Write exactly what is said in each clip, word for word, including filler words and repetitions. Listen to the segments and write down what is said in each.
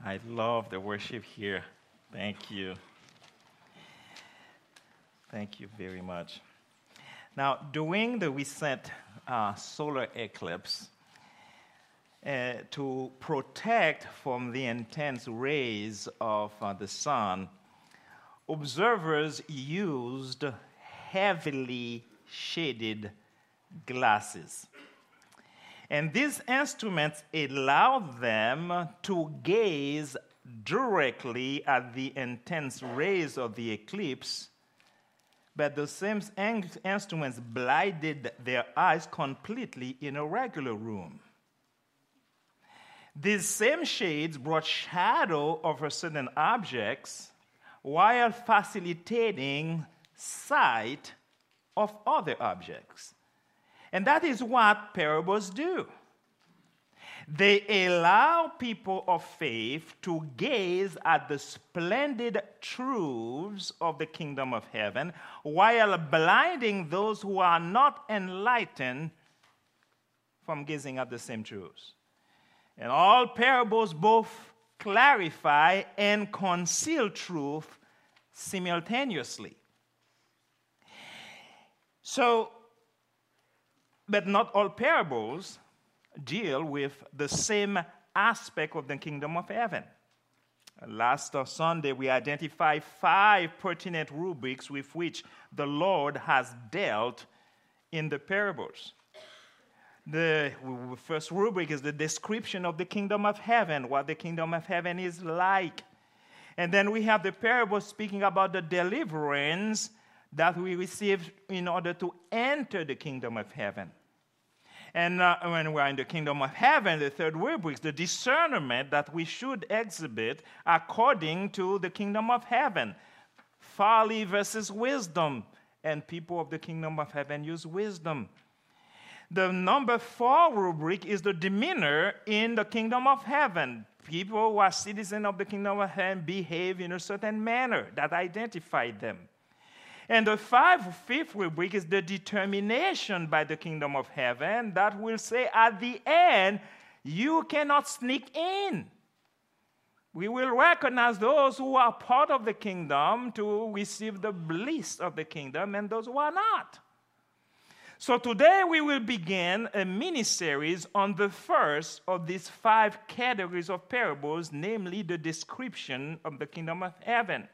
I love the worship here. Thank you. Thank you very much. Now, during the recent uh, solar eclipse, uh, to protect from the intense rays of uh, the sun, observers used heavily shaded glasses. And these instruments allowed them to gaze directly at the intense rays of the eclipse, but the same instruments blinded their eyes completely in a regular room. These same shades brought shadow over certain objects while facilitating sight of other objects. And that is what parables do. They allow people of faith to gaze at the splendid truths of the kingdom of heaven while blinding those who are not enlightened from gazing at the same truths. And all parables both clarify and conceal truth simultaneously. So, but not all parables deal with the same aspect of the kingdom of heaven. Last Sunday, we identified five pertinent rubrics with which the Lord has dealt in the parables. The first rubric is the description of the kingdom of heaven, what the kingdom of heaven is like. And then we have the parable speaking about the deliverance that we receive in order to enter the kingdom of heaven. And uh, when we're in the kingdom of heaven, the third rubric is the discernment that we should exhibit according to the kingdom of heaven. Folly versus wisdom, and people of the kingdom of heaven use wisdom. The number four rubric is the demeanor in the kingdom of heaven. People who are citizens of the kingdom of heaven behave in a certain manner that identifies them. And the five, fifth rubric is the determination by the kingdom of heaven that will say at the end, you cannot sneak in. We will recognize those who are part of the kingdom to receive the bliss of the kingdom and those who are not. So today we will begin a mini-series on the first of these five categories of parables, namely the description of the kingdom of heaven.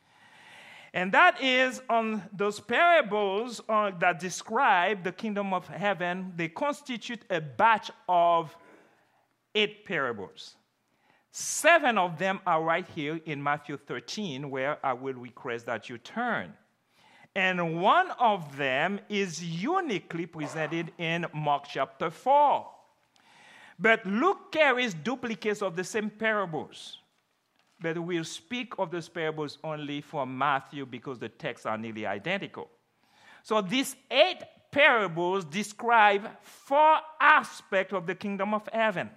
And that is on those parables uh, that describe the kingdom of heaven. They constitute a batch of eight parables. Seven of them are right here in Matthew thirteen, where I will request that you turn. And one of them is uniquely presented in Mark chapter four. But Luke carries duplicates of the same parables. But we'll speak of those parables only from Matthew because the texts are nearly identical. So these eight parables describe four aspects of the kingdom of heaven.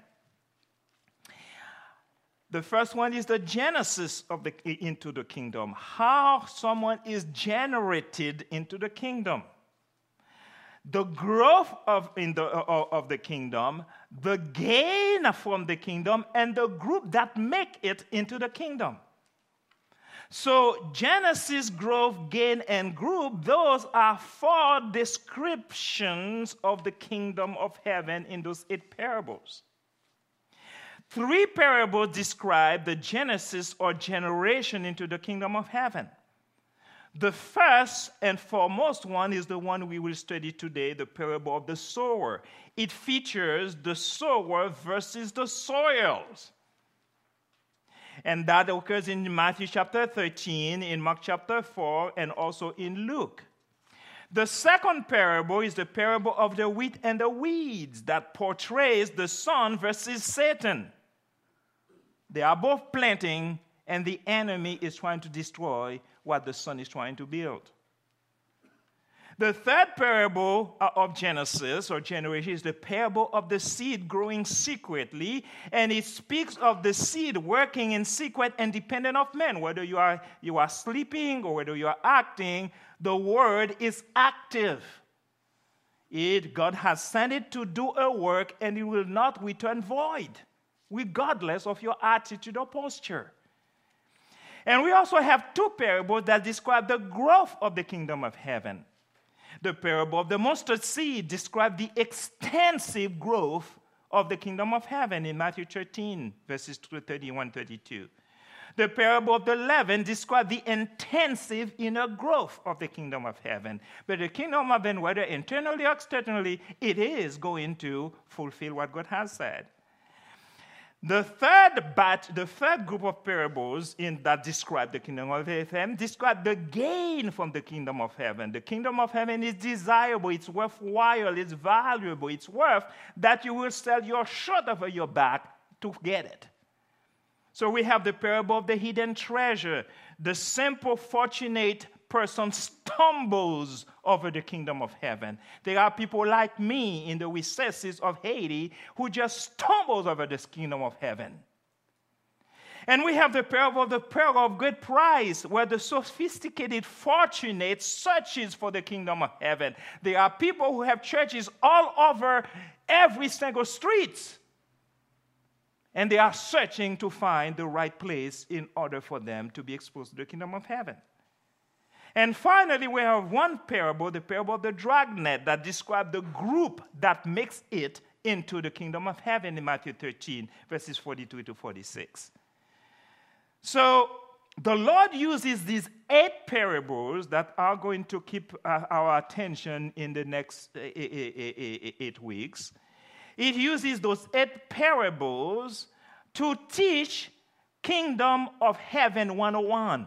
The first one is the genesis of the into the kingdom, how someone is generated into the kingdom. The growth of, in the, uh, of the kingdom, the gain from the kingdom, and the group that make it into the kingdom. So Genesis, growth, gain, and group, those are four descriptions of the kingdom of heaven in those eight parables. Three parables describe the genesis or generation into the kingdom of heaven. The first and foremost one is the one we will study today, the parable of the sower. It features the sower versus the soils. And that occurs in Matthew chapter thirteen, in Mark chapter four, and also in Luke. The second parable is the parable of the wheat and the weeds that portrays the son versus Satan. They are both planting, and the enemy is trying to destroy what the son is trying to build. The third parable of Genesis or generation is the parable of the seed growing secretly, and it speaks of the seed working in secret and dependent of men. Whether you are, you are sleeping or whether you are acting, the word is active. It, God has sent it to do a work, and it will not return void. regardless of your attitude or posture. And we also have two parables that describe the growth of the kingdom of heaven. The parable of the mustard seed describes the extensive growth of the kingdom of heaven in Matthew thirteen, verses thirty-one to thirty-two. The parable of the leaven describes the intensive inner growth of the kingdom of heaven. But the kingdom of heaven, whether internally or externally, it is going to fulfill what God has said. The third batch, the third group of parables in that describe the kingdom of heaven, describe the gain from the kingdom of heaven. The kingdom of heaven is desirable, it's worthwhile, it's valuable, it's worth that you will sell your shirt over your back to get it. So we have the parable of the hidden treasure. The simple, fortunate person stumbles over the kingdom of heaven. There are people like me in the recesses of Haiti who just stumbles over this kingdom of heaven. And we have the parable of the pearl of great price, where the sophisticated, fortunate searches for the kingdom of heaven. There are people who have churches all over every single street, and they are searching to find the right place in order for them to be exposed to the kingdom of heaven. And finally, we have one parable, the parable of the dragnet, that describes the group that makes it into the kingdom of heaven in Matthew thirteen, verses forty-two to forty-six. So the Lord uses these eight parables that are going to keep uh, our attention in the next uh, eight weeks. It uses those eight parables to teach Kingdom of Heaven one oh one.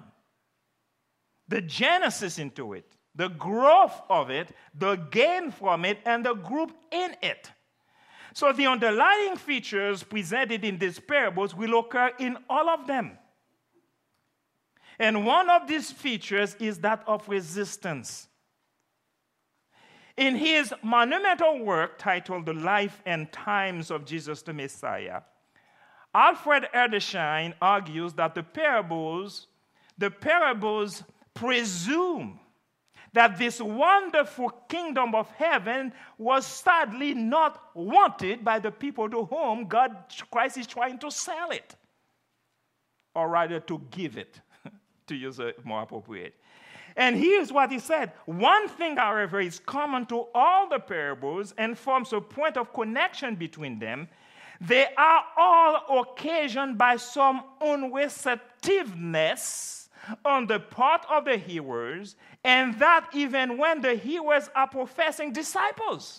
The genesis into it, the growth of it, the gain from it, and the group in it. So the underlying features presented in these parables will occur in all of them. And one of these features is that of resistance. In his monumental work titled The Life and Times of Jesus the Messiah, Alfred Edersheim argues that the parables, the parables presume that this wonderful kingdom of heaven was sadly not wanted by the people to whom God, Christ is trying to sell it, or rather to give it, to use a more appropriate. And here's what he said. One thing, however, is common to all the parables and forms a point of connection between them. They are all occasioned by some unreceptiveness on the part of the hearers, and that even when the hearers are professing disciples.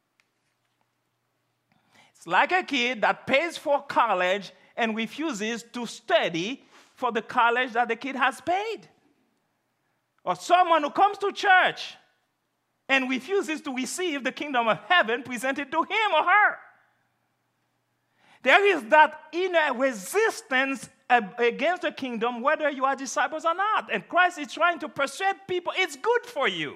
It's like a kid that pays for college and refuses to study for the college that the kid has paid. Or someone who comes to church and refuses to receive the kingdom of heaven presented to him or her. There is that inner resistance against the kingdom, whether you are disciples or not. And Christ is trying to persuade people it's good for you.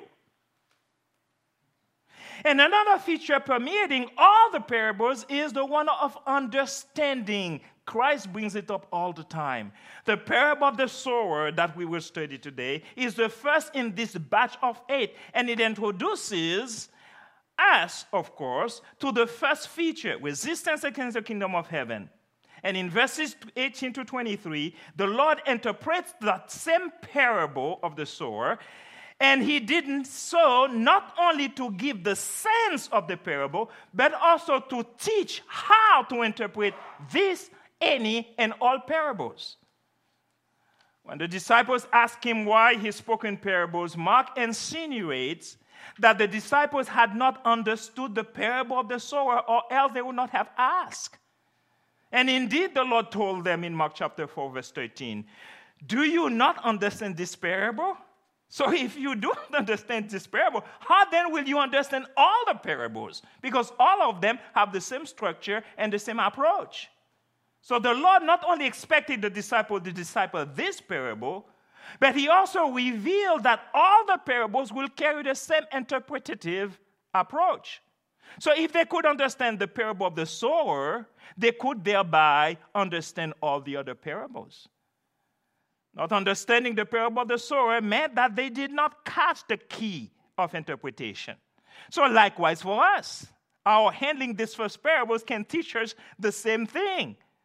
And another feature permeating all the parables is the one of understanding. Christ brings it up all the time. The parable of the sower that we will study today is the first in this batch of eight, and it introduces us, of course, to the first feature, resistance against the kingdom of heaven. And in verses eighteen to twenty-three, the Lord interprets that same parable of the sower, and he didn't so not only to give the sense of the parable, but also to teach how to interpret this, any, and all parables. When the disciples ask him why he spoke in parables, Mark insinuates that the disciples had not understood the parable of the sower, or else they would not have asked. And indeed, the Lord told them in Mark chapter four, verse thirteen, do you not understand this parable? So if you don't understand this parable, how then will you understand all the parables? Because all of them have the same structure and the same approach. So the Lord not only expected the disciple to decipher this parable, but he also revealed that all the parables will carry the same interpretative approach. So if they could understand the parable of the sower, they could thereby understand all the other parables. Not understanding the parable of the sower meant that they did not catch the key of interpretation. So likewise for us, our handling these first parables can teach us the same thing.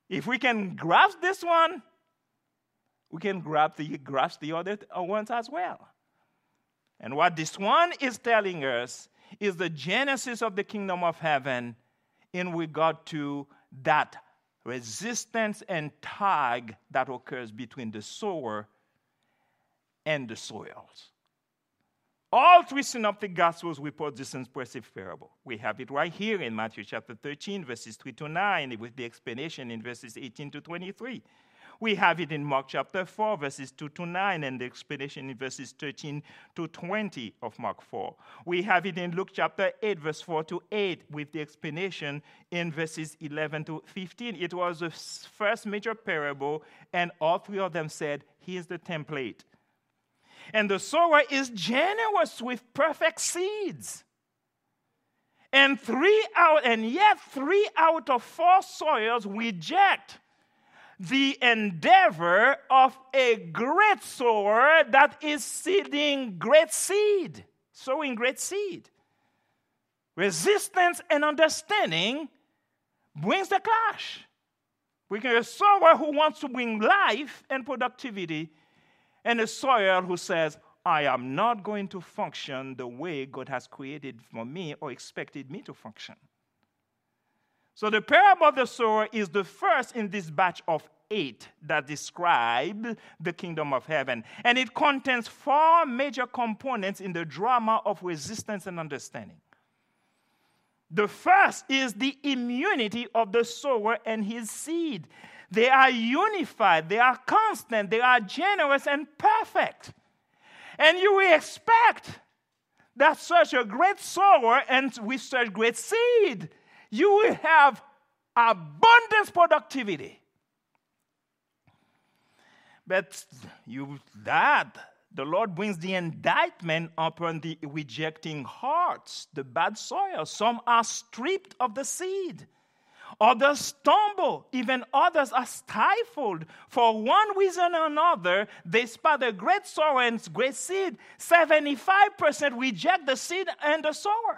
If we can grasp this one, we can grasp the, grasp the other ones as well. And what this one is telling us is the genesis of the kingdom of heaven in regard to that resistance and tug that occurs between the sower and the soils. All three synoptic gospels report this impressive parable. We have it right here in Matthew chapter thirteen, verses three to nine, with the explanation in verses eighteen to twenty-three. We have it in Mark chapter four, verses two to nine, and the explanation in verses thirteen to twenty of Mark four. We have it in Luke chapter eight, verse four to eight, with the explanation in verses eleven to fifteen. It was the first major parable, and all three of them said, here's the template. And the sower is generous with perfect seeds. And three out, and yet three out of four soils reject the endeavor of a great sower that is seeding great seed, sowing great seed. Resistance and understanding brings the clash. We can have a sower who wants to bring life and productivity, and a sower who says, I am not going to function the way God has created for me or expected me to function. So the parable of the sower is the first in this batch of eight that describe the kingdom of heaven. And it contains four major components in the drama of resistance and understanding. The first is the immunity of the sower and his seed. They are unified, they are constant, they are generous and perfect. And you will expect that such a great sower and with such great seed, you will have abundant productivity. But you that the Lord brings the indictment upon the rejecting hearts, the bad soil. Some are stripped of the seed. Others stumble, even others are stifled. For one reason or another, despite the great sower and great seed, seventy-five percent reject the seed and the sower.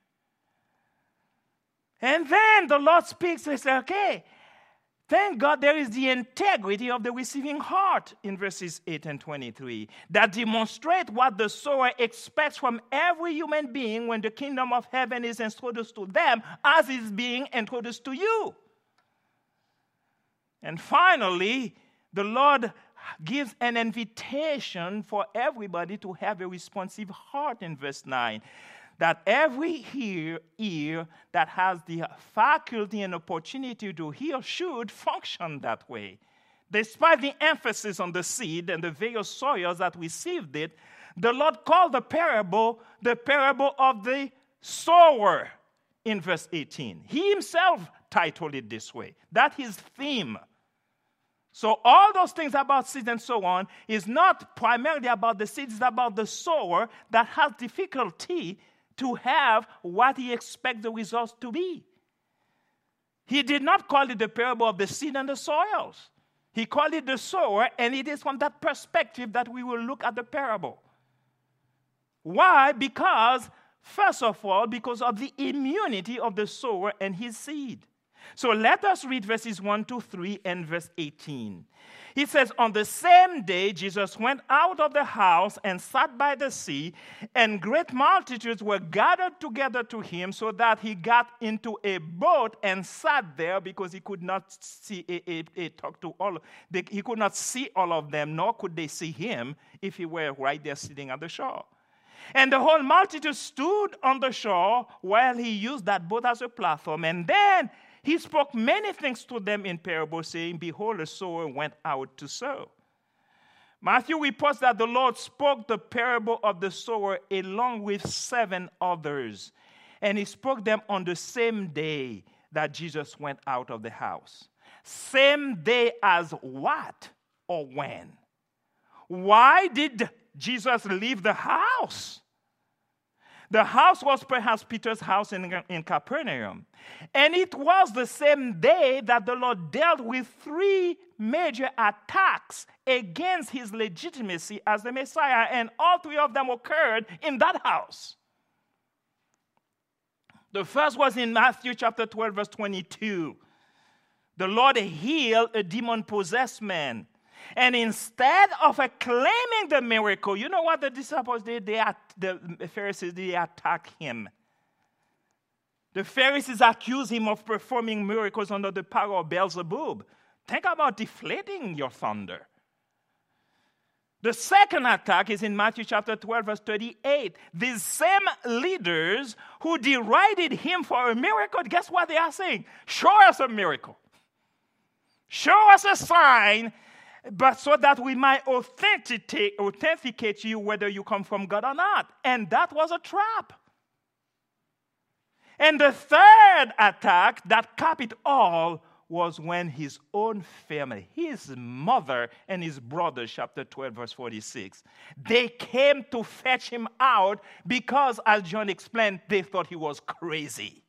And then the Lord speaks and says, okay, thank God there is the integrity of the receiving heart in verses eight and twenty-three that demonstrate what the sower expects from every human being when the kingdom of heaven is introduced to them as is being introduced to you. And finally, the Lord gives an invitation for everybody to have a responsive heart in verse nine. That every ear, ear that has the faculty and opportunity to hear should function that way. Despite the emphasis on the seed and the various soils that received it, the Lord called the parable the parable of the sower in verse eighteen. He himself titled it this way. That's his theme. So all those things about seeds and so on is not primarily about the seeds, it's about the sower that has difficulty to have what he expects the results to be. He did not call it the parable of the seed and the soils. He called it the sower, and it is from that perspective that we will look at the parable. Why? Because, first of all, because of the immunity of the sower and his seed. So let us read verses one to three and verse eighteen. He says, on the same day, Jesus went out of the house and sat by the sea, and great multitudes were gathered together to him, so that he got into a boat and sat there because he could not see, a, a, a, talk to all. They, he could not see all of them, nor could they see him if he were right there sitting at the shore. And the whole multitude stood on the shore while he used that boat as a platform. And then he spoke many things to them in parables, saying, behold, a sower went out to sow. Matthew reports that the Lord spoke the parable of the sower along with seven others. And he spoke them on the same day that Jesus went out of the house. Same day as what or when? Why did Jesus leave the house? The house was perhaps Peter's house in, in Capernaum. And it was the same day that the Lord dealt with three major attacks against his legitimacy as the Messiah. And all three of them occurred in that house. The first was in Matthew chapter twelve, verse twenty-two. The Lord healed a demon-possessed man. And instead of acclaiming the miracle, you know what the disciples did? They, the Pharisees, they attacked him. The Pharisees accused him of performing miracles under the power of Beelzebub. Think about deflating your thunder. The second attack is in Matthew chapter twelve, verse thirty-eight. These same leaders who derided him for a miracle, guess what they are saying? Show us a miracle. Show us a sign, but so that we might authenticate, authenticate you whether you come from God or not. And that was a trap. And the third attack that capped it all was when his own family, his mother and his brothers, chapter twelve, verse forty-six, they came to fetch him out because, as John explained, they thought he was crazy.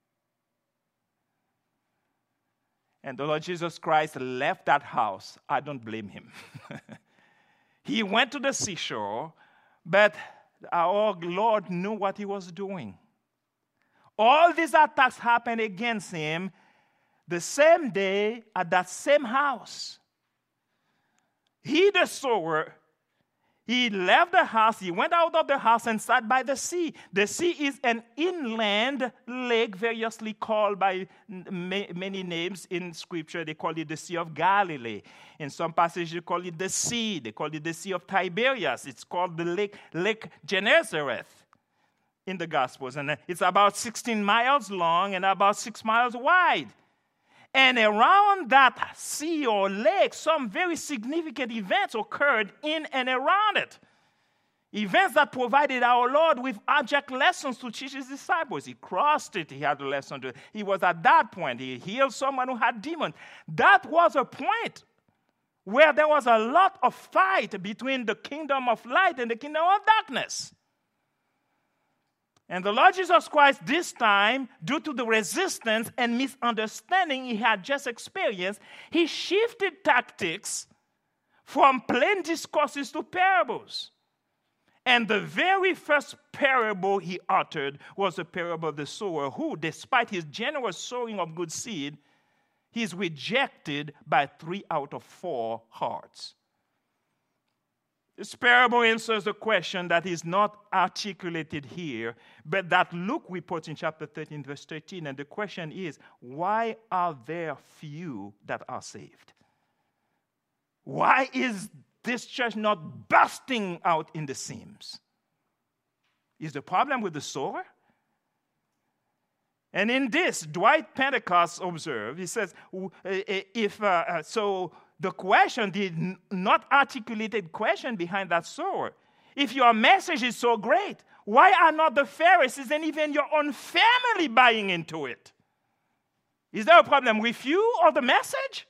And the Lord Jesus Christ left that house. I don't blame him. He went to the seashore, but our Lord knew what he was doing. All these attacks happened against him the same day at that same house. He, the sower, he left the house, he went out of the house and sat by the sea. The sea is an inland lake variously called by many names in Scripture. They call it the Sea of Galilee. In some passages, they call it the sea. They call it the Sea of Tiberias. It's called the Lake, Lake Gennesareth in the Gospels. And it's about sixteen miles long and about six miles wide. And around that sea or lake, some very significant events occurred in and around it. Events that provided our Lord with object lessons to teach his disciples. He crossed it, he had a lesson to. He was at that point. He healed someone who had demons. That was a point where there was a lot of fight between the kingdom of light and the kingdom of darkness. And the Lord Jesus Christ, this time, due to the resistance and misunderstanding he had just experienced, he shifted tactics from plain discourses to parables. And the very first parable he uttered was the parable of the sower, who, despite his generous sowing of good seed, he's rejected by three out of four hearts. This parable answers the question that is not articulated here, but that Luke reports in chapter thirteen, verse thirteen. And the question is, why are there few that are saved? Why is this church not bursting out in the seams? Is the problem with the sower? And in this, Dwight Pentecost observed, he says, if uh, so... The question, the not articulated question behind that sower. If your message is so great, why are not the Pharisees and even your own family buying into it? Is there a problem with you or the message?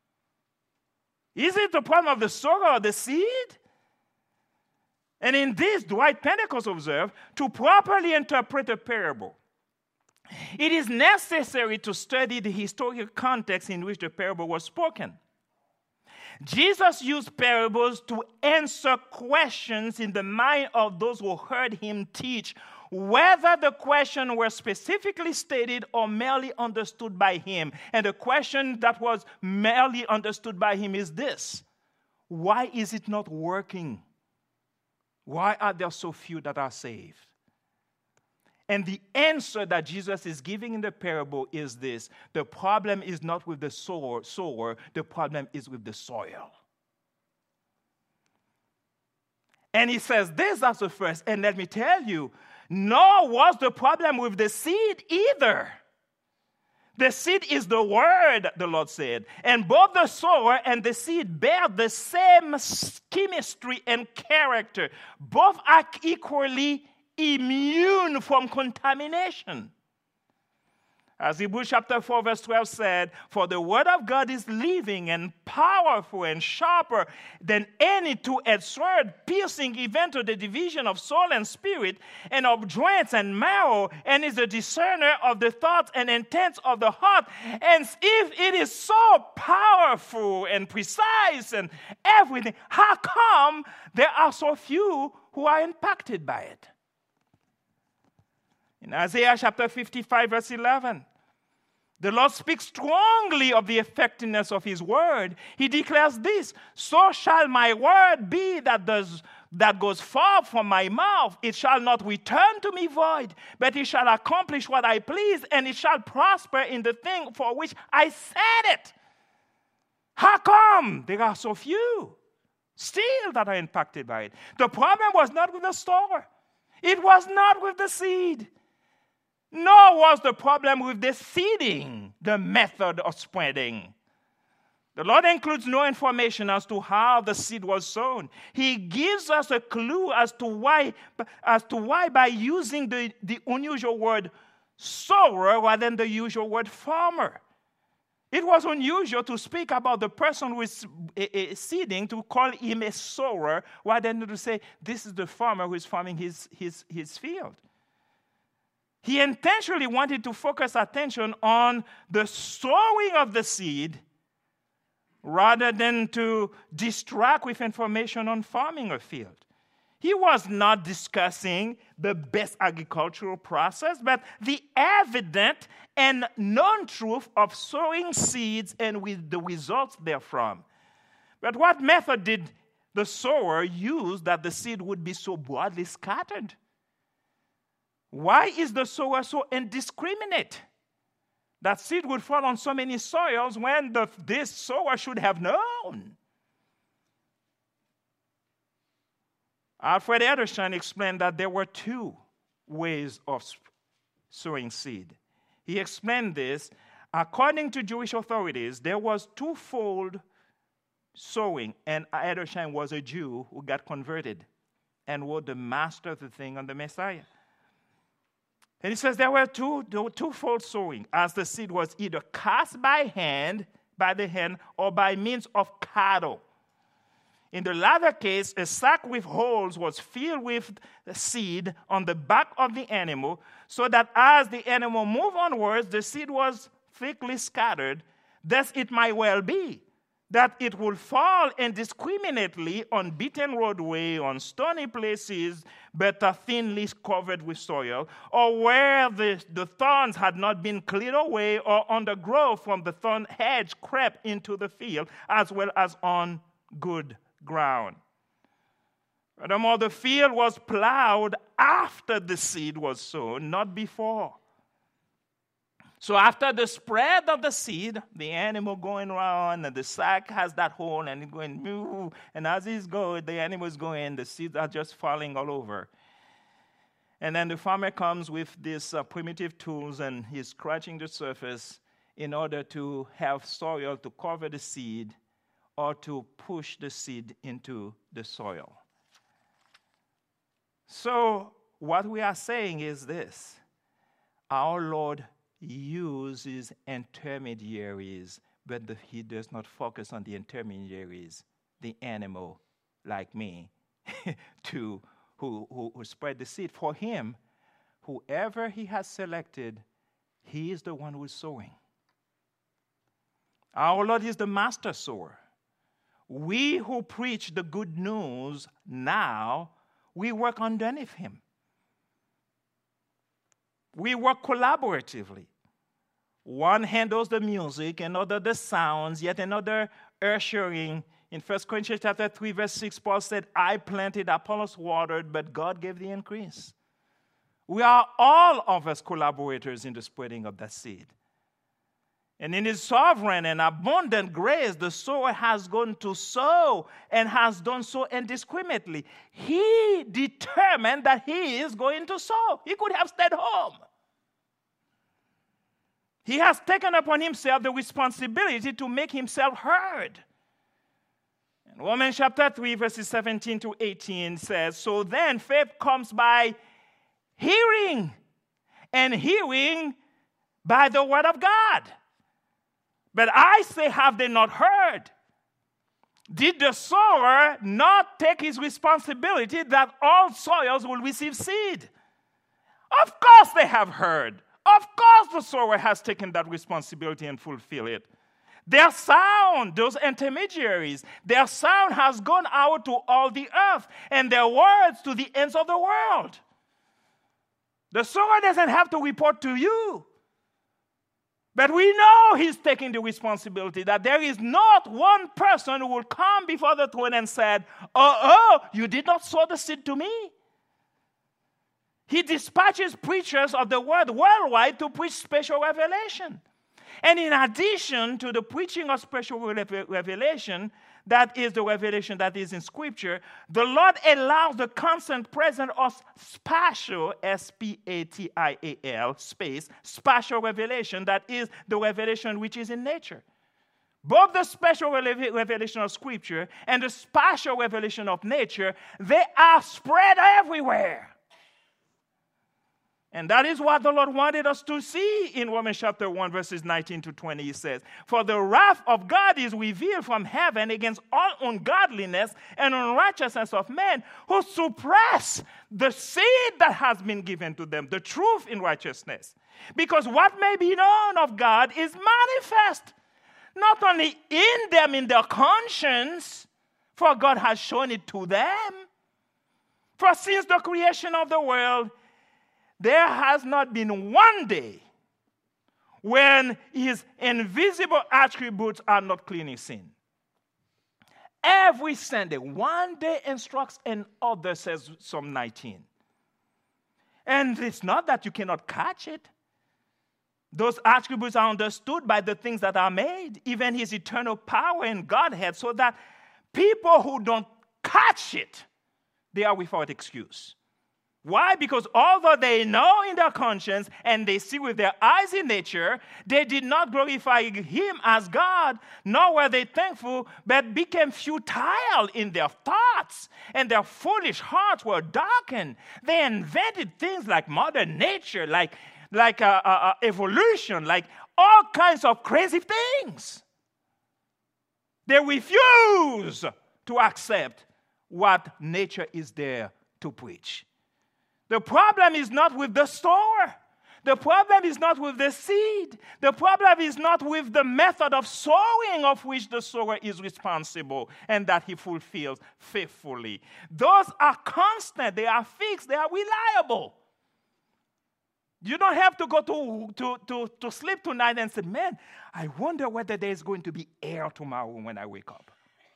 Is it the problem of the sower or the seed? And in this, Dwight Pentecost observed, to properly interpret a parable, it is necessary to study the historical context in which the parable was spoken. Jesus used parables to answer questions in the mind of those who heard him teach, whether the question were specifically stated or merely understood by him. And the question that was merely understood by him is this: why is it not working? Why are there so few that are saved? And the answer that Jesus is giving in the parable is this: the problem is not with the sower, sower, the problem is with the soil. And he says, this as the first, and let me tell you, nor was the problem with the seed either. The seed is the word, the Lord said, and both the sower and the seed bear the same chemistry and character. Both are equally immune from contamination. As Hebrews chapter four, verse twelve said, for the word of God is living and powerful and sharper than any two-edged sword, piercing even to the division of soul and spirit and of joints and marrow, and is a discerner of the thoughts and intents of the heart. And if it is so powerful and precise and everything, how come there are so few who are impacted by it? In Isaiah chapter fifty-five, verse eleven, The Lord speaks strongly of the effectiveness of his word. He declares this, so shall my word be that does that goes forth from my mouth. It shall not return to me void, but it shall accomplish what I please, and it shall prosper in the thing for which I said it. How come there are so few still that are impacted by it? The problem was not with the sower. It was not with the seed. Nor was the problem with the seeding, the method of spreading. The Lord includes no information as to how the seed was sown. He gives us a clue as to why, as to why by using the, the unusual word sower rather than the usual word farmer. It was unusual to speak about the person who is seeding, to call him a sower, rather than to say, this is the farmer who is farming his, his, his field. He intentionally wanted to focus attention on the sowing of the seed rather than to distract with information on farming a field. He was not discussing the best agricultural process, but the evident and known truth of sowing seeds and with the results therefrom. But what method did the sower use that the seed would be so broadly scattered? Why is the sower so indiscriminate? That seed would fall on so many soils when the, this sower should have known. Alfred Edersheim explained that there were two ways of sowing seed. He explained this. According to Jewish authorities, there was twofold sowing, and Edersheim was a Jew who got converted and wrote the master of the thing on the Messiah. And he says there were two, twofold sowing, as the seed was either cast by hand, by the hand, or by means of cattle. In the latter case, a sack with holes was filled with the seed on the back of the animal, so that as the animal moved onwards, the seed was thickly scattered. Thus it might well be that it would fall indiscriminately on beaten roadway, on stony places, but are thinly covered with soil, or where the, the thorns had not been cleared away, or undergrowth from the thorn hedge crept into the field, as well as on good ground. Furthermore, the field was plowed after the seed was sown, not before. So after the spread of the seed, the animal going around, and the sack has that hole, and it's going, moo, and as he's going, the animal is going, the seeds are just falling all over. And then the farmer comes with these uh, primitive tools, and he's scratching the surface in order to have soil to cover the seed or to push the seed into the soil. So what we are saying is this: our Lord uses intermediaries, but the, he does not focus on the intermediaries, the animal like me, to who, who, who spread the seed. For him, whoever he has selected, he is the one who is sowing. Our Lord is the master sower. We who preach the good news now, we work underneath him. We work collaboratively. One handles the music, another the sounds, yet another ushering. In First Corinthians chapter three, verse six, Paul said, I planted, Apollos watered, but God gave the increase. We are all of us collaborators in the spreading of that seed. And in his sovereign and abundant grace, the sower has gone to sow and has done so indiscriminately. He determined that he is going to sow. He could have stayed home. He has taken upon himself the responsibility to make himself heard. And Romans chapter three, verses seventeen to eighteen says, so then faith comes by hearing, and hearing by the word of God. But I say, have they not heard? Did the sower not take his responsibility that all soils will receive seed? Of course they have heard. Of course the sower has taken that responsibility and fulfilled it. Their sound, those intermediaries, their sound has gone out to all the earth, and their words to the ends of the world. The sower doesn't have to report to you. But we know he's taking the responsibility, that there is not one person who will come before the throne and said, oh, oh, you did not sow the seed to me. He dispatches preachers of the word worldwide to preach special revelation. And in addition to the preaching of special revelation, that is the revelation that is in Scripture, the Lord allows the constant presence of spatial, S P A T I A L, space, spatial revelation, that is the revelation which is in nature. Both the special revelation of Scripture and the spatial revelation of nature, they are spread everywhere. And that is what the Lord wanted us to see in Romans chapter one, verses nineteen to twenty. He says, for the wrath of God is revealed from heaven against all ungodliness and unrighteousness of men who suppress the seed that has been given to them, the truth in righteousness. Because what may be known of God is manifest, not only in them, in their conscience, for God has shown it to them. For since the creation of the world, there has not been one day when his invisible attributes are not clearly seen. Every Sunday, one day instructs another, says Psalm nineteen. And it's not that you cannot catch it. Those attributes are understood by the things that are made, even his eternal power and Godhead, so that people who don't catch it, they are without excuse. Why? Because although they know in their conscience and they see with their eyes in nature, they did not glorify him as God, nor were they thankful, but became futile in their thoughts, and their foolish hearts were darkened. They invented things like Mother Nature, like, like uh, uh, uh, evolution, like all kinds of crazy things. They refuse to accept what nature is there to preach. The problem is not with the sower. The problem is not with the seed. The problem is not with the method of sowing of which the sower is responsible and that he fulfills faithfully. Those are constant. They are fixed. They are reliable. You don't have to go to, to, to, to sleep tonight and say, man, I wonder whether there's going to be air tomorrow when I wake up.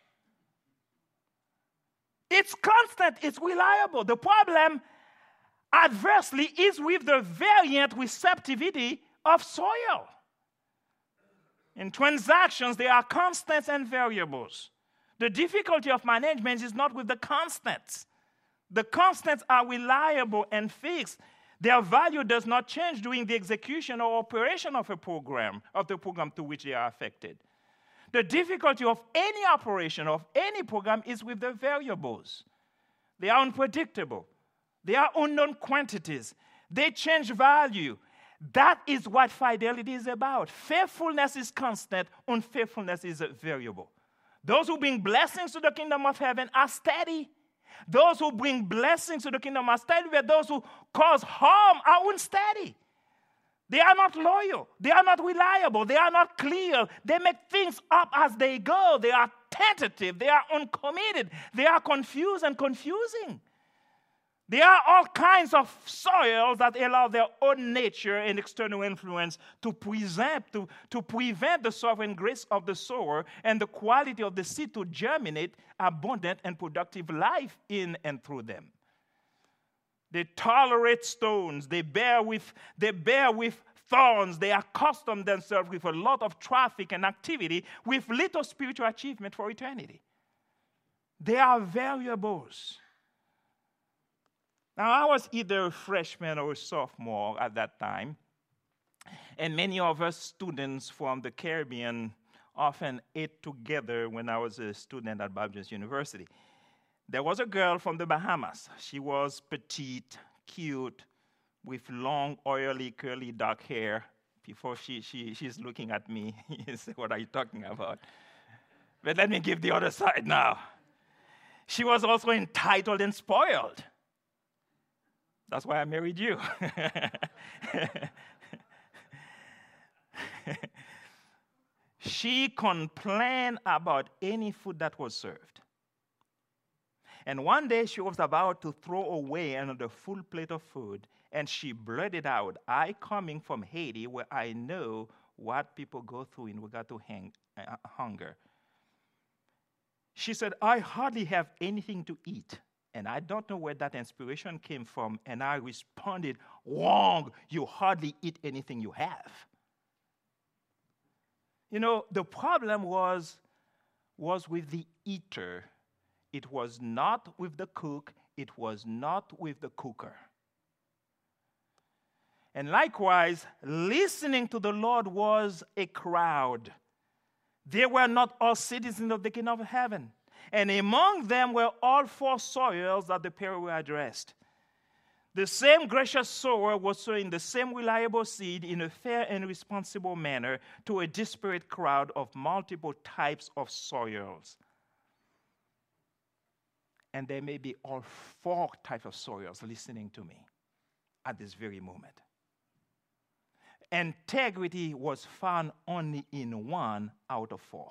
It's constant. It's reliable. The problem adversely is with the variant receptivity of soil. In transactions, there are constants and variables. The difficulty of management is not with the constants. The constants are reliable and fixed. Their value does not change during the execution or operation of a program, of the program to which they are affected. The difficulty of any operation of any program is with the variables. They are unpredictable. They are unknown quantities. They change value. That is what fidelity is about. Faithfulness is constant. Unfaithfulness is variable. Those who bring blessings to the kingdom of heaven are steady. Those who bring blessings to the kingdom are steady, but those who cause harm are unsteady. They are not loyal. They are not reliable. They are not clear. They make things up as they go. They are tentative. They are uncommitted. They are confused and confusing. There are all kinds of soils that allow their own nature and external influence to present, to, to prevent the sovereign grace of the sower and the quality of the seed to germinate abundant and productive life in and through them. They tolerate stones. They bear with, they bear with thorns. They accustom themselves with a lot of traffic and activity with little spiritual achievement for eternity. They are variables. Now, I was either a freshman or a sophomore at that time, and many of us students from the Caribbean often ate together when I was a student at Baptist University. There was a girl from the Bahamas. She was petite, cute, with long, oily, curly, dark hair. Before she, she she's looking at me, you say, what are you talking about? But let me give the other side now. She was also entitled and spoiled. That's why I married you. She complained about any food that was served. And one day she was about to throw away another full plate of food, and she blurted out, I coming from Haiti, where I know what people go through in regard to hang, uh, hunger. She said, I hardly have anything to eat. And I don't know where that inspiration came from. And I responded, wrong, you hardly eat anything you have. You know, the problem was, was with the eater. It was not with the cook. It was not with the cooker. And likewise, listening to the Lord was a crowd. They were not all citizens of the kingdom of heaven. And among them were all four soils that the pair were addressed. The same gracious sower was sowing the same reliable seed in a fair and responsible manner to a disparate crowd of multiple types of soils. And there may be all four types of soils listening to me at this very moment. Integrity was found only in one out of four.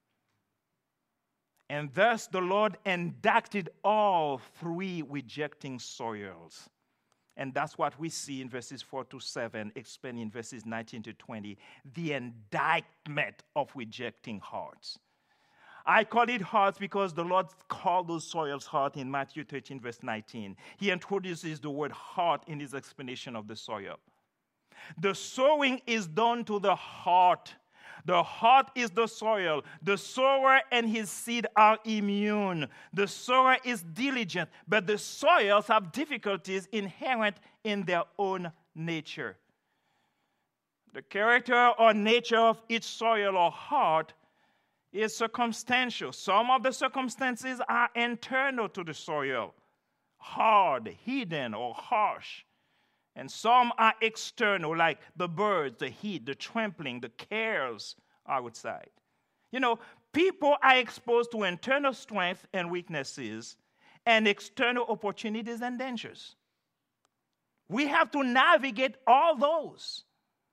And thus the Lord inducted all three rejecting soils. And that's what we see in verses four to seven, explained in verses nineteen to twenty, the indictment of rejecting hearts. I call it hearts because the Lord called those soils heart in Matthew thirteen, verse nineteen. He introduces the word heart in his explanation of the soil. The sowing is done to the heart. The heart is the soil. The sower and his seed are immune. The sower is diligent, but the soils have difficulties inherent in their own nature. The character or nature of each soil or heart is circumstantial. Some of the circumstances are internal to the soil, hard, hidden, or harsh. And some are external, like the birds, the heat, the trampling, the cares outside. You know, people are exposed to internal strength and weaknesses and external opportunities and dangers. We have to navigate all those.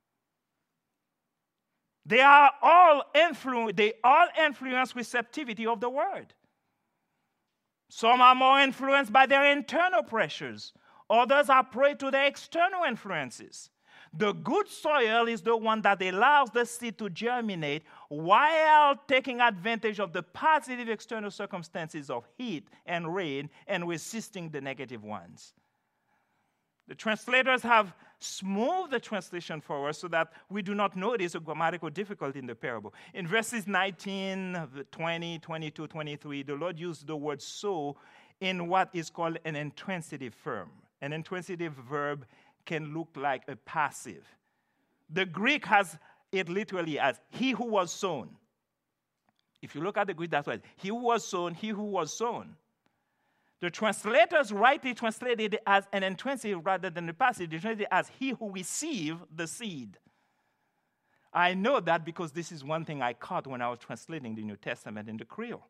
They are all influ- they all influence receptivity of the word. Some are more influenced by their internal pressures. Others are prey to their external influences. The good soil is the one that allows the seed to germinate while taking advantage of the positive external circumstances of heat and rain and resisting the negative ones. The translators have smoothed the translation for us so that we do not notice a grammatical difficulty in the parable. In verses nineteen, twenty, twenty-two, twenty-three, the Lord used the word sow in what is called an intransitive form. An intransitive verb can look like a passive. The Greek has it literally as he who was sown. If you look at the Greek, that's right. He who was sown, he who was sown. The translators rightly translated it as an intransitive rather than a passive. They translated it as he who received the seed. I know that because this is one thing I caught when I was translating the New Testament in the Creole.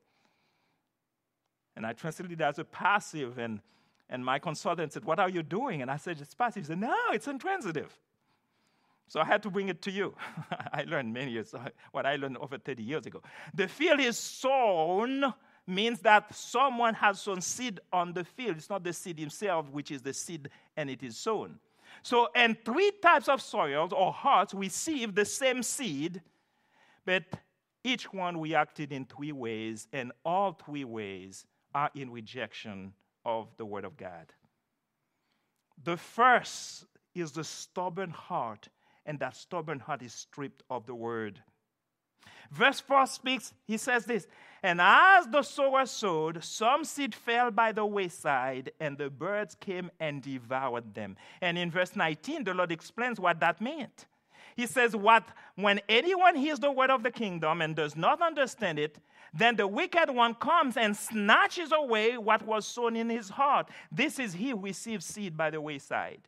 And I translated it as a passive, and And my consultant said, what are you doing? And I said, it's passive. He said, no, it's intransitive. So I had to bring it to you. I learned many years, what I learned over thirty years ago. The field is sown means that someone has sown seed on the field. It's not the seed himself, which is the seed, and it is sown. So, and three types of soils or hearts receive the same seed, but each one reacted in three ways, and all three ways are in rejection of the word of God. The first is the stubborn heart, and that stubborn heart is stripped of the word. Verse four speaks, he says this, and as the sower sowed, some seed fell by the wayside, and the birds came and devoured them. And in verse nineteen, the Lord explains what that meant. He says, "What when anyone hears the word of the kingdom and does not understand it, then the wicked one comes and snatches away what was sown in his heart. This is he who receives seed by the wayside."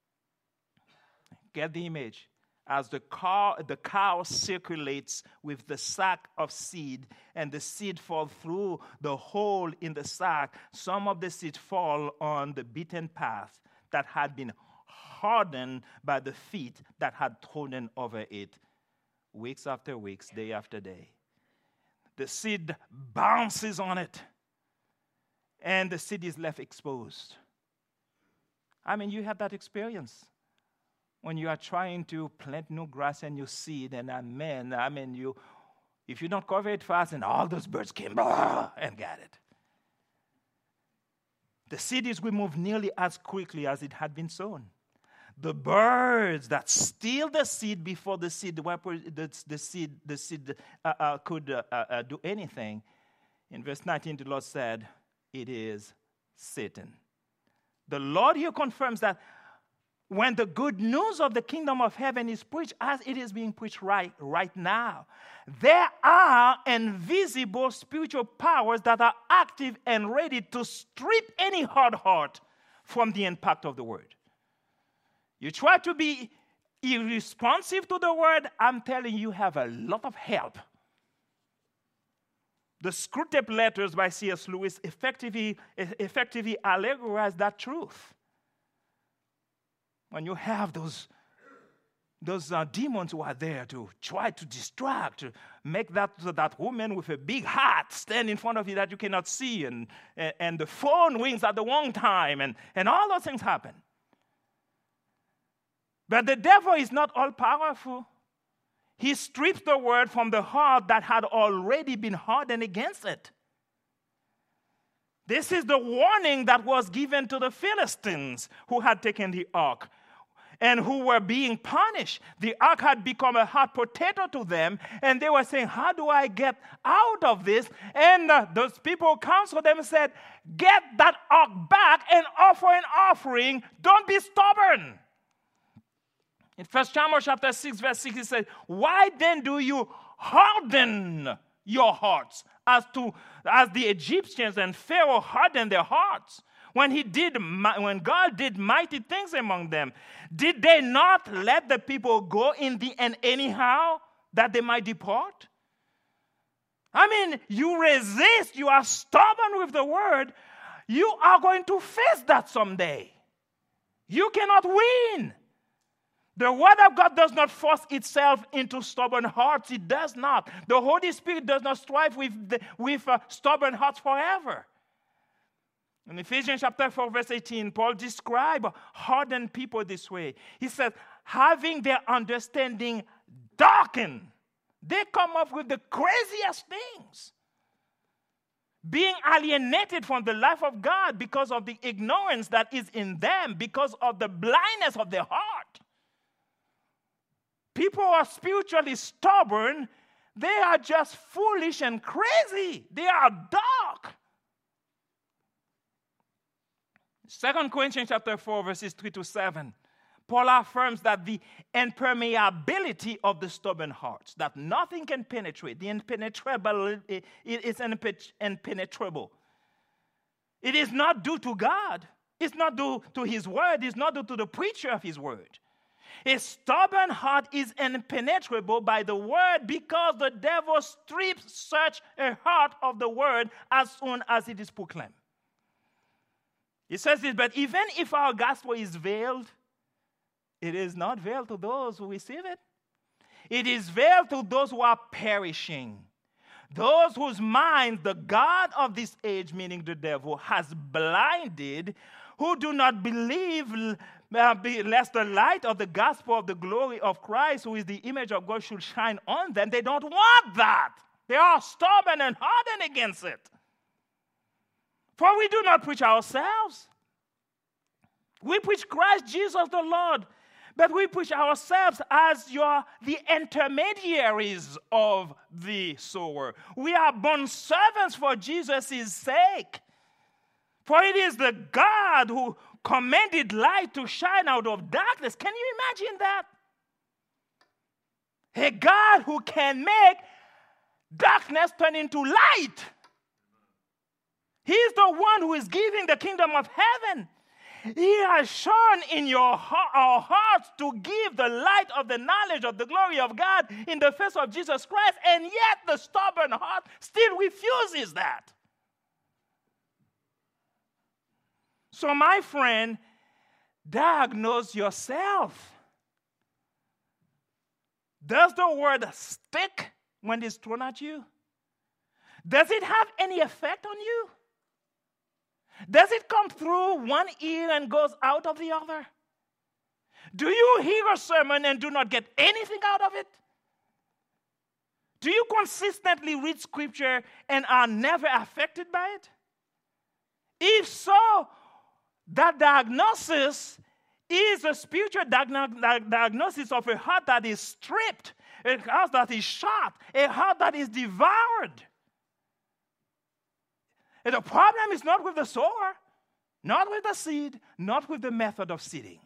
Get the image. As the cow, the cow circulates with the sack of seed, and the seed falls through the hole in the sack, some of the seed fall on the beaten path that had been hardened by the feet that had trodden over it, weeks after weeks, day after day. The seed bounces on it, and the seed is left exposed. I mean, you have that experience. when you are trying to plant new grass and you seed, and I mean, I mean, you, if you don't cover it fast, and all those birds came blah, and got it. The seed is removed nearly as quickly as it had been sown. The birds that steal the seed before the seed, the, the seed, the seed uh, uh, could uh, uh, do anything. In verse nineteen, the Lord said, "It is Satan." The Lord here confirms that when the good news of the kingdom of heaven is preached, as it is being preached right, right now, there are invisible spiritual powers that are active and ready to strip any hard heart from the impact of the word. You try to be irresponsive to the word, I'm telling you, you have a lot of help. The Screwtape Letters by C S Lewis effectively, effectively allegorize that truth. When you have those, those uh, demons who are there to try to distract, to make that, that woman with a big hat stand in front of you that you cannot see, and, and, and the phone rings at the wrong time, and, and all those things happen. But the devil is not all-powerful. He strips the word from the heart that had already been hardened against it. This is the warning that was given to the Philistines who had taken the ark and who were being punished. The ark had become a hot potato to them, and they were saying, how do I get out of this? And uh, those people counseled them and said, get that ark back and offer an offering. Don't be stubborn. In First Samuel chapter six, verse six, it says, why then do you harden your hearts as to as the Egyptians and Pharaoh hardened their hearts? When he did, when God did mighty things among them, did they not let the people go in the end anyhow that they might depart? I mean, you resist, you are stubborn with the word, you are going to face that someday. You cannot win. The word of God does not force itself into stubborn hearts. It does not. The Holy Spirit does not strive with, the, with uh, stubborn hearts forever. In Ephesians chapter four, verse eighteen, Paul describes hardened people this way. He says, having their understanding darkened, they come up with the craziest things. Being alienated from the life of God because of the ignorance that is in them, because of the blindness of their heart. People are spiritually stubborn. They are just foolish and crazy. They are dark. Second Corinthians chapter four, verses three to seven. Paul affirms that the impermeability of the stubborn hearts, that nothing can penetrate, the impenetrable, it is impenetrable. It is not due to God. It's not due to his word. It's not due to the preacher of his word. A stubborn heart is impenetrable by the word because the devil strips such a heart of the word as soon as it is proclaimed. He says this, but even if our gospel is veiled, it is not veiled to those who receive it. It is veiled to those who are perishing. Those whose minds the God of this age, meaning the devil, has blinded, who do not believe uh, be, lest the light of the gospel of the glory of Christ, who is the image of God, should shine on them. They don't want that. They are stubborn and hardened against it. For we do not preach ourselves. We preach Christ Jesus the Lord, but we preach ourselves as your the intermediaries of the sower. We are bond servants for Jesus' sake. For it is the God who commanded light to shine out of darkness. Can you imagine that? A God who can make darkness turn into light. He's the one who is giving the kingdom of heaven. He has shone in your our hearts to give the light of the knowledge of the glory of God in the face of Jesus Christ, and yet the stubborn heart still refuses that. So, my friend, diagnose yourself. Does the word stick when it's thrown at you? Does it have any effect on you? Does it come through one ear and goes out of the other? Do you hear a sermon and do not get anything out of it? Do you consistently read Scripture and are never affected by it? If so, that diagnosis is a spiritual diagno- diagnosis of a heart that is stripped, a heart that is shot, a heart that is devoured. And the problem is not with the sower, not with the seed, not with the method of seeding.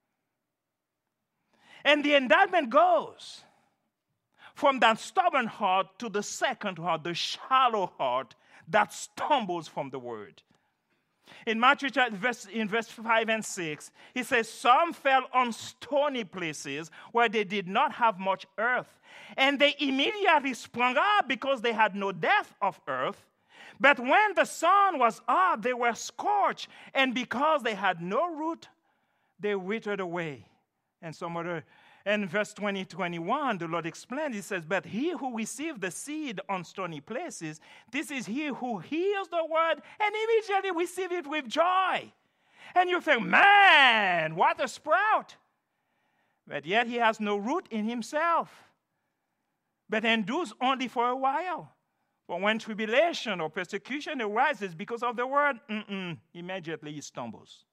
And the indictment goes from that stubborn heart to the second heart, the shallow heart that stumbles from the word. In Matthew in verse five and six, he says, some fell on stony places where they did not have much earth, and they immediately sprung up because they had no depth of earth. But when the sun was up, they were scorched, and because they had no root, they withered away. And some other, in verse twenty, twenty-one, the Lord explained, he says, but he who received the seed on stony places, this is he who hears the word and immediately receives it with joy. And you think, man, what a sprout. But yet he has no root in himself, but endures only for a while. But when tribulation or persecution arises because of the word, mm-mm, immediately he stumbles.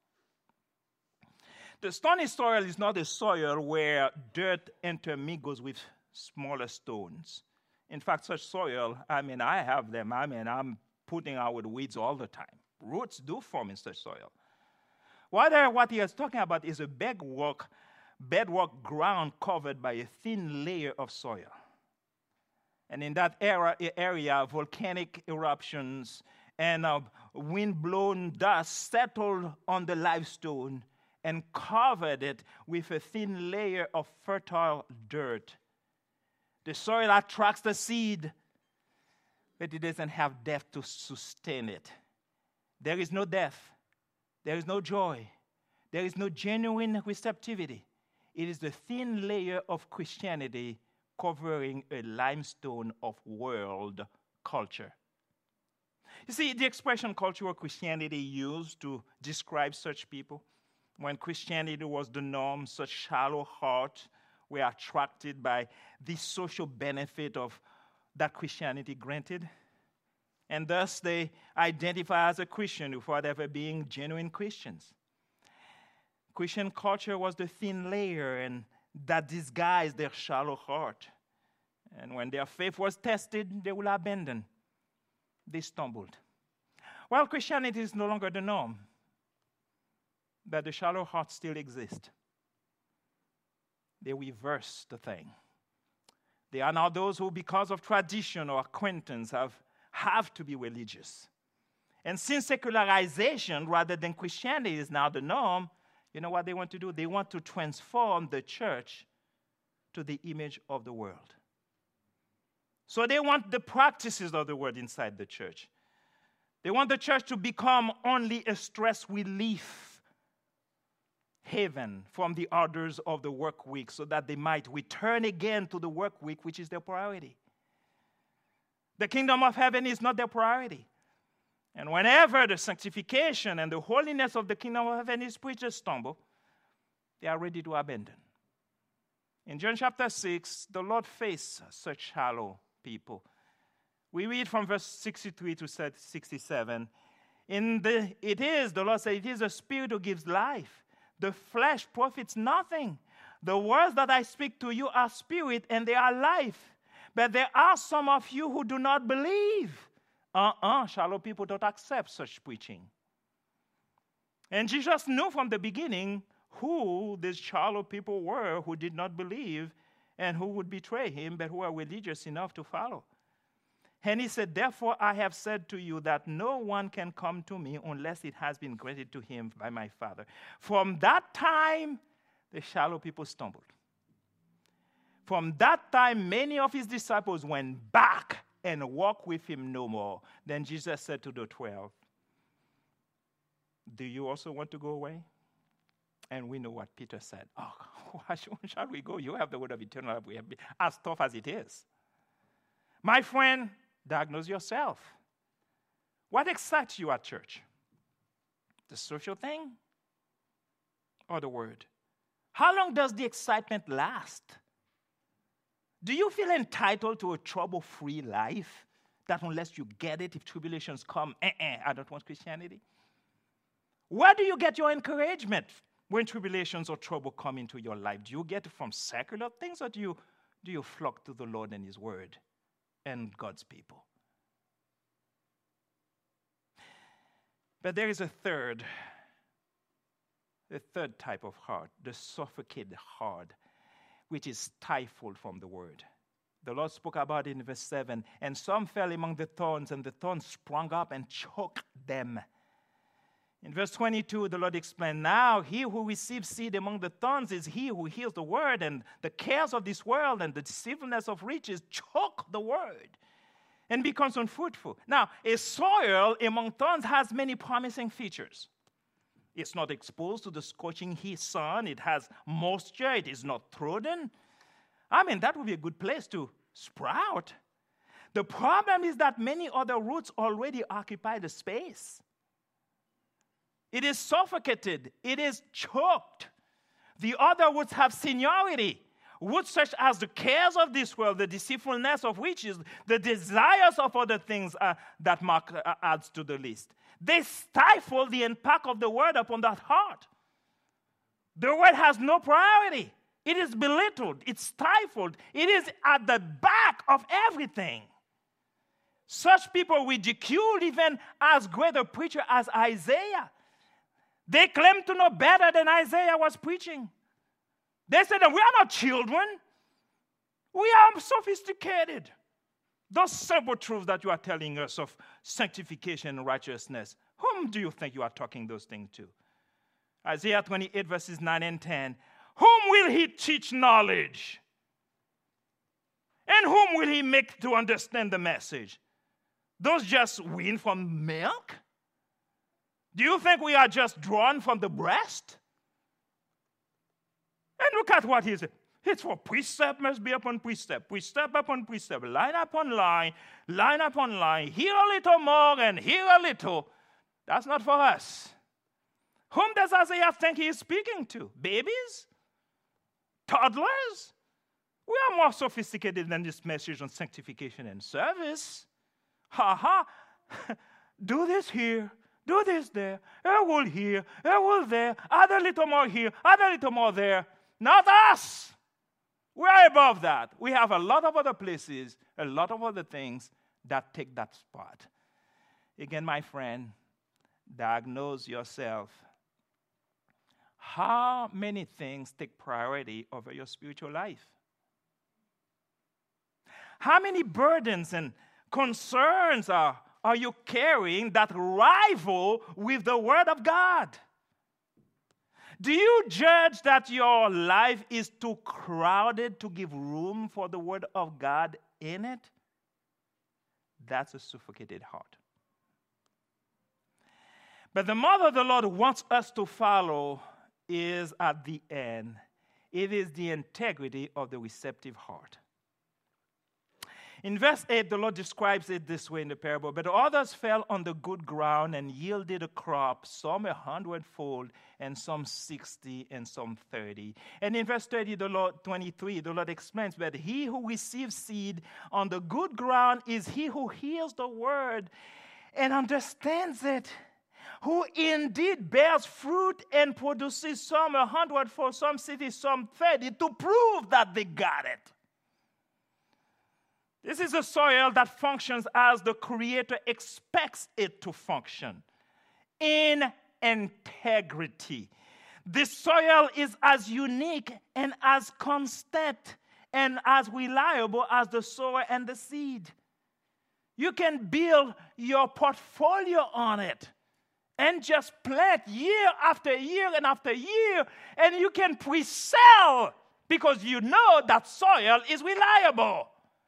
The stony soil is not a soil where dirt intermingles with smaller stones. In fact, such soil, I mean, I have them. I mean, I'm putting out weeds all the time. Roots do form in such soil. Rather, what he is talking about is a bedrock, bedrock ground covered by a thin layer of soil. And in that era, area, volcanic eruptions and uh, wind-blown dust settled on the limestone and covered it with a thin layer of fertile dirt. The soil attracts the seed, but it doesn't have depth to sustain it. There is no depth. There is no joy. There is no genuine receptivity. It is the thin layer of Christianity covering a limestone of world culture. You see, the expression cultural Christianity used to describe such people, when Christianity was the norm, such shallow hearts were attracted by the social benefit of that Christianity granted. And thus they identify as a Christian without ever being genuine Christians. Christian culture was the thin layer and that disguised their shallow heart. And when their faith was tested, they will abandon. They stumbled. Well, Christianity is no longer the norm, but the shallow heart still exists. They reverse the thing. They are now those who, because of tradition or acquaintance, have, have to be religious. And since secularization rather than Christianity is now the norm, you know what they want to do? They want to transform the church to the image of the world. So they want the practices of the word inside the church. They want the church to become only a stress relief haven from the orders of the work week so that they might return again to the work week, which is their priority. The kingdom of heaven is not their priority. And whenever the sanctification and the holiness of the kingdom of heaven is preached, they stumble. They are ready to abandon. In John chapter six, the Lord faced such shallow people. We read from verse sixty-three to sixty-seven. In the, it is, the Lord said, it is the Spirit who gives life. The flesh profits nothing. The words that I speak to you are spirit and they are life. But there are some of you who do not believe. Uh-uh, shallow people don't accept such preaching. And Jesus knew from the beginning who these shallow people were who did not believe and who would betray him, but who are religious enough to follow. And he said, therefore I have said to you that no one can come to me unless it has been granted to him by my Father. From that time, the shallow people stumbled. From that time, many of his disciples went back and walked with him no more. Then Jesus said to the twelve, do you also want to go away? And we know what Peter said. Oh, why shall we go? You have the word of eternal life. We have been, as tough as it is. My friend, diagnose yourself. What excites you at church? The social thing or the word? How long does the excitement last? Do you feel entitled to a trouble-free life? That unless you get it, if tribulations come, eh, eh, I don't want Christianity. Where do you get your encouragement when tribulations or trouble come into your life? Do you get it from secular things, or do you, do you flock to the Lord and His Word and God's people? But there is a third, a third type of heart, the suffocated heart, which is stifled from the Word. The Lord spoke about it in verse seven. And some fell among the thorns, and the thorns sprung up and choked them. In verse twenty-two, the Lord explained, now he who receives seed among the thorns is he who hears the word, and the cares of this world and the deceitfulness of riches choke the word and becomes unfruitful. Now, a soil among thorns has many promising features. It's not exposed to the scorching heat sun. It has moisture. It is not trodden. I mean, that would be a good place to sprout. The problem is that many other roots already occupy the space. It is suffocated. It is choked. The other roots have seniority. Roots such as the cares of this world, the deceitfulness of riches, the desires of other things uh, that Mark uh, adds to the list. They stifle the impact of the word upon that heart. The word has no priority. It is belittled. It's stifled. It is at the back of everything. Such people ridiculed even as great a preacher as Isaiah. They claim to know better than Isaiah was preaching. They said that we are not children. We are sophisticated. Those simple truths that you are telling us of sanctification and righteousness, whom do you think you are talking those things to? Isaiah twenty-eight, verses nine and ten. Whom will he teach knowledge? And whom will he make to understand the message? Those just weaned from milk? Do you think we are just drawn from the breast? And look at what he said. It's for precept must be upon precept, precept upon precept, line upon line, line upon line, here a little more and here a little. That's not for us. Whom does Isaiah think he is speaking to? Babies? Toddlers? We are more sophisticated than this message on sanctification and service. Ha ha. Do this here. Do this there. A wool here. A wool there. Add a little more here. Add a little more there. Not us. We are above that. We have a lot of other places, a lot of other things that take that spot. Again, my friend, diagnose yourself. How many things take priority over your spiritual life? How many burdens and concerns are, are you carrying that rival with the Word of God? Do you judge that your life is too crowded to give room for the Word of God in it? That's a suffocated heart. But the model the Lord wants us to follow is at the end. It is the integrity of the receptive heart. In verse eight, the Lord describes it this way in the parable. But others fell on the good ground and yielded a crop, some a hundredfold, and some sixty, and some thirty. And in verse thirty, the Lord, twenty-three, the Lord explains that he who receives seed on the good ground is he who hears the word and understands it, who indeed bears fruit and produces some a hundredfold, some sixty, some thirty, to prove that they got it. This is a soil that functions as the Creator expects it to function, in integrity. This soil is as unique and as constant and as reliable as the sower and the seed. You can build your portfolio on it and just plant year after year and after year, and you can pre-sell because you know that soil is reliable.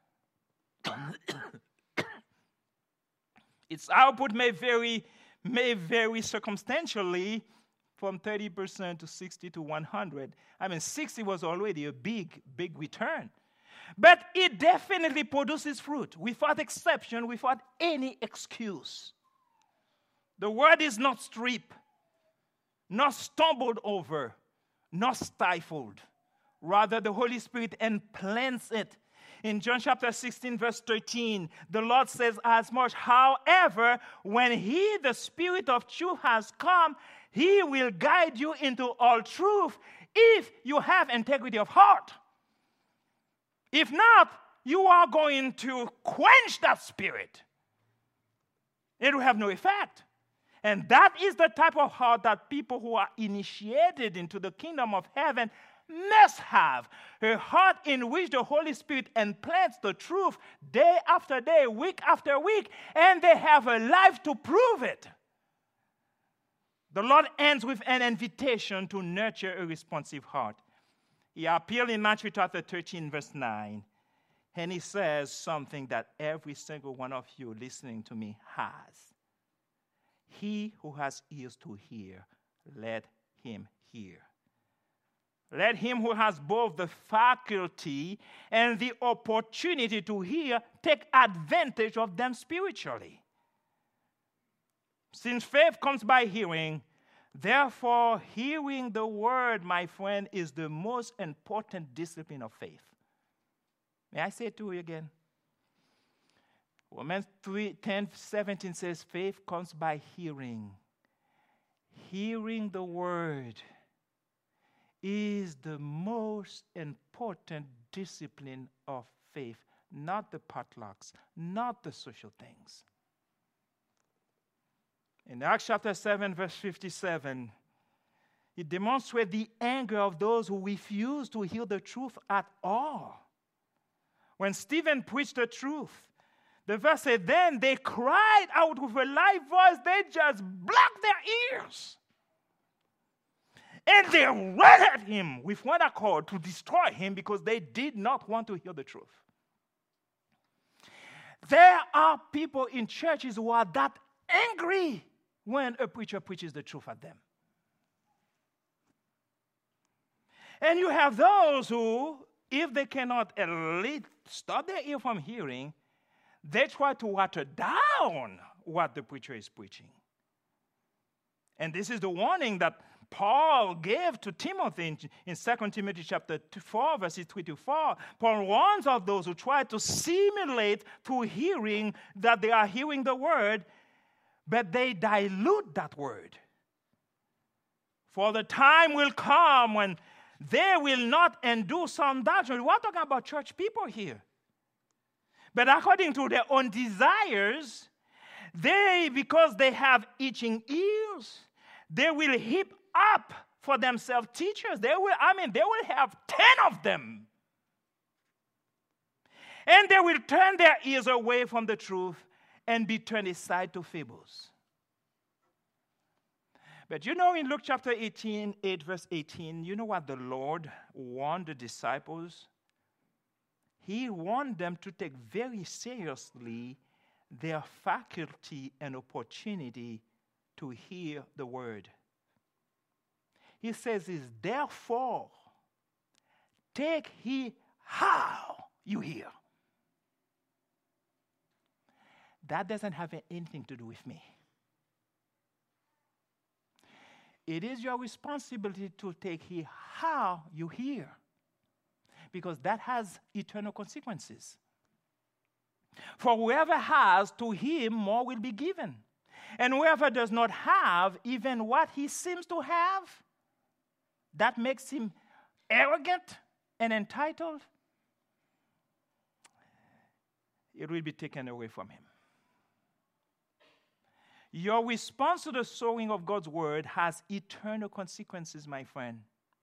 Its output may vary, may vary circumstantially from thirty percent to sixty to one hundred. I mean, sixty was already a big, big return. But it definitely produces fruit, without exception, without any excuse. The word is not stripped, not stumbled over, not stifled. Rather, the Holy Spirit implants it. In John chapter sixteen, verse thirteen, the Lord says as much. However, when He, the Spirit of truth, has come, He will guide you into all truth if you have integrity of heart. If not, you are going to quench that Spirit. It will have no effect. And that is the type of heart that people who are initiated into the kingdom of heaven must have. A heart in which the Holy Spirit implants the truth day after day, week after week, and they have a life to prove it. The Lord ends with an invitation to nurture a responsive heart. He appealed in Matthew chapter thirteen, verse nine, and he says something that every single one of you listening to me has. He who has ears to hear, let him hear. Let him who has both the faculty and the opportunity to hear take advantage of them spiritually. Since faith comes by hearing, therefore hearing the word, my friend, is the most important discipline of faith. May I say it to you again? Romans three, ten, seventeen says faith comes by hearing. Hearing the word is the most important discipline of faith, not the potlucks, not the social things. In Acts chapter seven, verse fifty-seven, it demonstrates the anger of those who refuse to hear the truth at all. When Stephen preached the truth, the verse said, then they cried out with a loud voice, they just blocked their ears. And they ran at him with one accord to destroy him because they did not want to hear the truth. There are people in churches who are that angry when a preacher preaches the truth at them. And you have those who, if they cannot at least stop their ear from hearing, they try to water down what the preacher is preaching. And this is the warning that Paul gave to Timothy in, in Second Timothy chapter four, verses three to four. Paul warns of those who try to simulate through hearing that they are hearing the word, but they dilute that word. For the time will come when they will not endure sound doctrine. We're talking about church people here. But according to their own desires, they, because they have itching ears, they will heap up for themselves teachers. They will, I mean, they will have ten of them. And they will turn their ears away from the truth and be turned aside to fables. But you know, in Luke chapter eighteen, eight, verse eighteen, you know what the Lord warned the disciples? He warned them to take very seriously their faculty and opportunity to hear the word. He says, is therefore, take heed how you hear. That doesn't have anything to do with me. It is your responsibility to take heed how you hear, because that has eternal consequences. For whoever has, to him more will be given. And whoever does not have, even what he seems to have, that makes him arrogant and entitled, it will be taken away from him. Your response to the sowing of God's word has eternal consequences, my friend.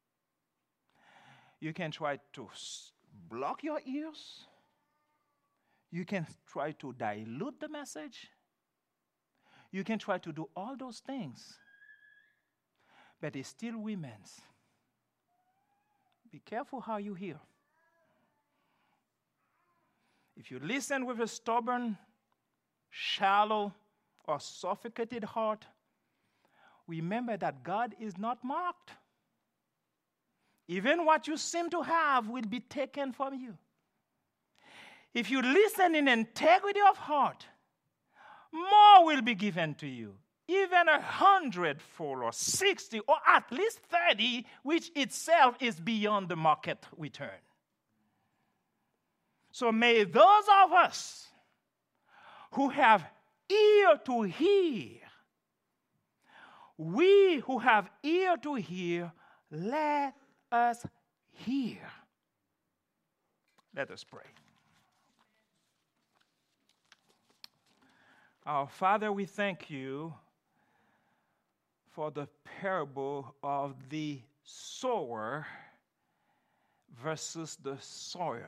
You can try to block your ears. You can try to dilute the message. You can try to do all those things. But it still remains. Be careful how you hear. If you listen with a stubborn, shallow, or suffocated heart, remember that God is not mocked. Even what you seem to have will be taken from you. If you listen in integrity of heart, more will be given to you. even a hundredfold or sixty or at least thirty, which itself is beyond the market return. So may those of us who have ear to hear, we who have ear to hear, let us hear. Let us pray. Our Father, we thank you for the parable of the sower versus the soils.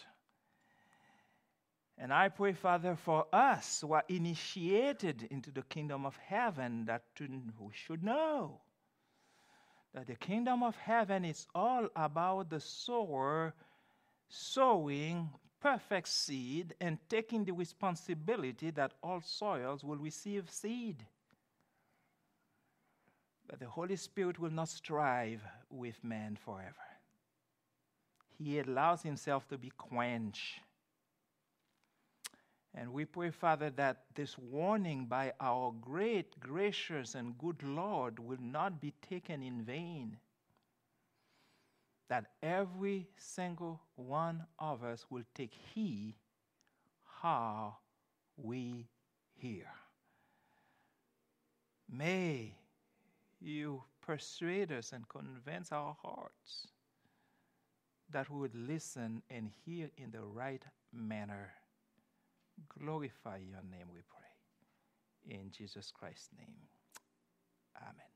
And I pray, Father, for us who are initiated into the kingdom of heaven, that we should know that the kingdom of heaven is all about the sower sowing perfect seed and taking the responsibility that all soils will receive seed. But the Holy Spirit will not strive with man forever. He allows himself to be quenched. And we pray, Father, that this warning by our great, gracious, and good Lord will not be taken in vain. That every single one of us will take heed how we hear. May you persuade us and convince our hearts that we would listen and hear in the right manner. Glorify your name, we pray. In Jesus Christ's name, amen.